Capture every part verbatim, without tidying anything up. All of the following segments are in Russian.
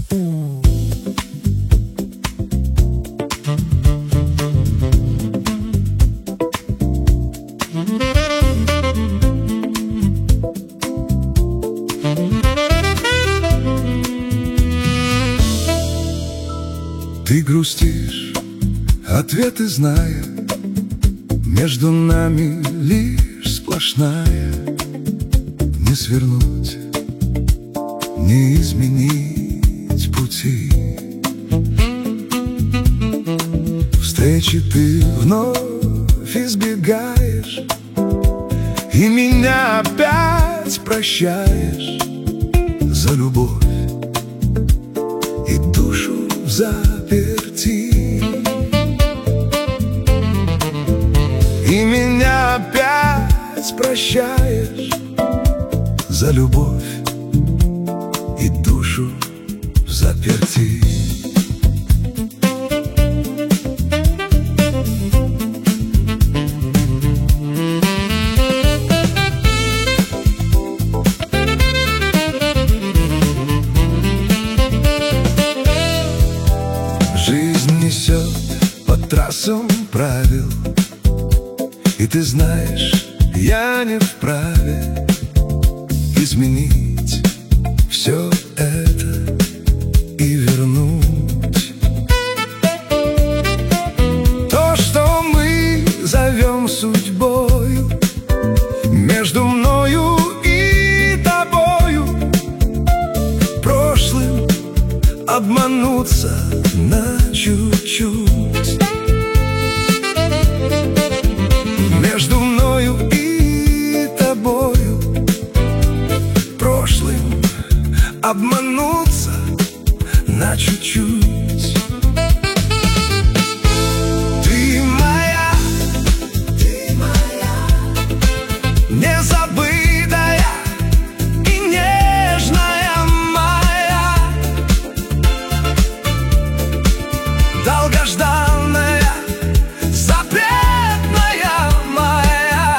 Ты грустишь, ответы зная, между нами лишь сплошная. Не свернуть, не изменить пути. Встречи ты вновь избегаешь, и меня опять прощаешь за любовь и душу заперти. И меня опять прощаешь за любовь и душу заперти. Жизнь несет по трассам правил, и ты знаешь, я не вправе изменить все это и вернуть то, что мы зовем судьбою, между мною и тобою. Прошлым обмануться на чуть-чуть. Между мною и тобою. Прошлым обмануться на чуть-чуть. Ты моя, ты моя, незабытая и нежная моя, долгожданная, запретная моя.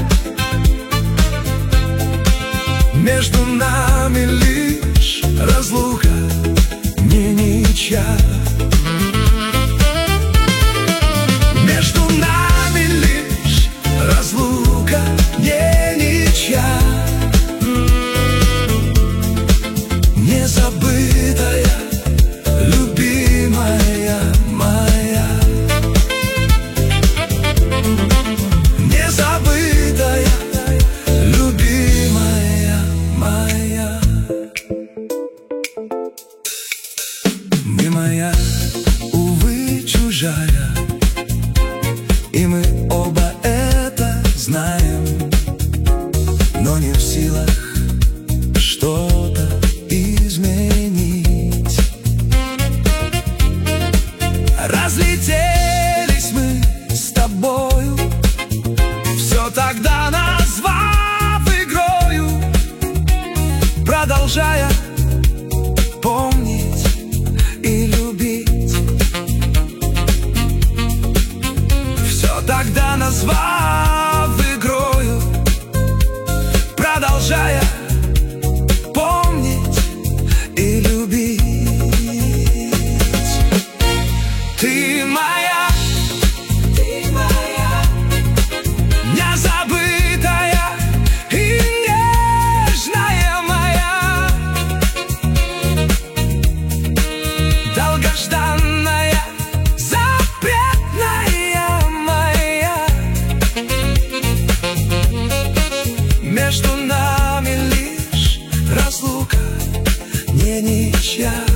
Между нами лишь разлука, не ничья. Между нами лишь разлука, не ничья. Незабытая, любимая моя, незабытая, любимая моя. Не моя, увы, чужая, и мы оба это знаем, но не в силах что-то изменить. Разлетелись мы с тобою, все тогда назвав игрою, продолжая помнить и любить. Все тогда назвав игрою, продолжая помнить и любить. Ты моя, ты моя, незабытая и нежная моя, долгожданная, запретная моя. Между нами лишь разлука, не ничья.